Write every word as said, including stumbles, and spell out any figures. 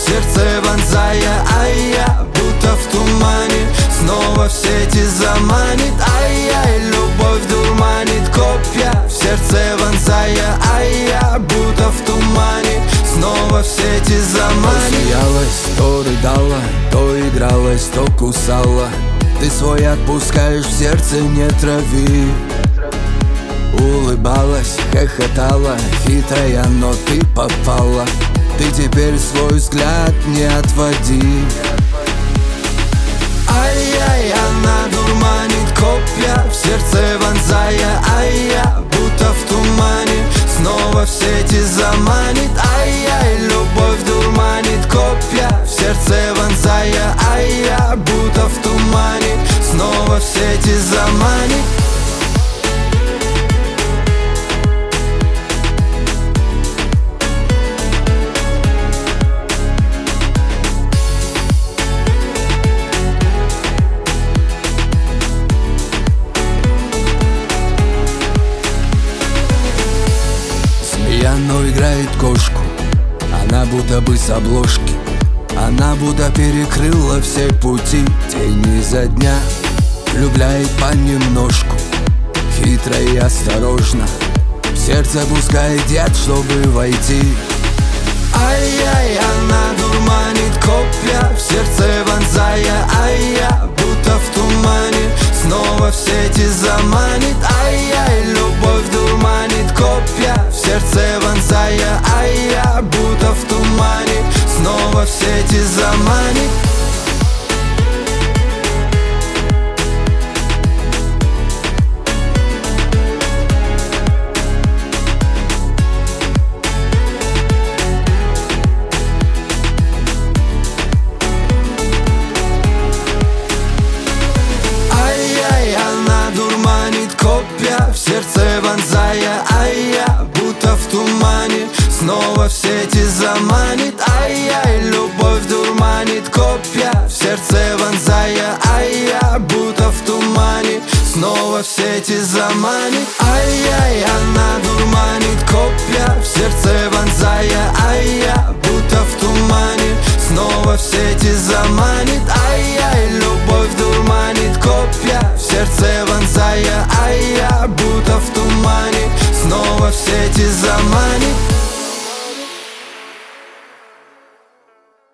в сердце вонзая. Ай-я, будто в тумане, снова в сети заманит. Ай-яй, любовь дурманит, копья в сердце вонзая. Ай-я, будто в тумане, снова в сети заманит. То смеялась, то рыдала, то игралась, то кусала. Ты свой отпускаешь, в сердце не трави. Улыбалась, хохотала, хитрая, но ты попала. Ты теперь свой взгляд не отводи. Ай-яй, она дурманит, копья в сердце вонзая. Ай-я, будто в тумане, снова в сети заманит. Ай-яй, любовь дурманит, копья в сердце вонзая. Ай-я, будто в тумане, снова в сети заманит. Но играет кошку, она будто бы с обложки. Она будто перекрыла все пути, день изо дня влюбляет понемножку. Хитро и осторожно в сердце пускает яд, чтобы войти. Ай-яй, она дурманит, копья в сердце вонзая. Ай-я, будто в тумане, снова в сети заманит. Ай-яй, любовь дурманит, копья в сердце вонзая. Ай-я, будто в тумане, снова в сети заманит. Копья в сердце вонзая. Ай-я, будто в тумане, снова в сети заманит. Ай-яй, любовь дурманит, копья в сердце вонзая. Ай-я, будто в тумане, снова в сети заманит. Ай-яй, она дурманит, копья в сердце вонзая. Ай-я, будто в тумане, снова в сети заманит. Ай-яй, любовь дурманит, копья в сердце вонзая. Ай-я, будто в тумане, снова в сети заманит.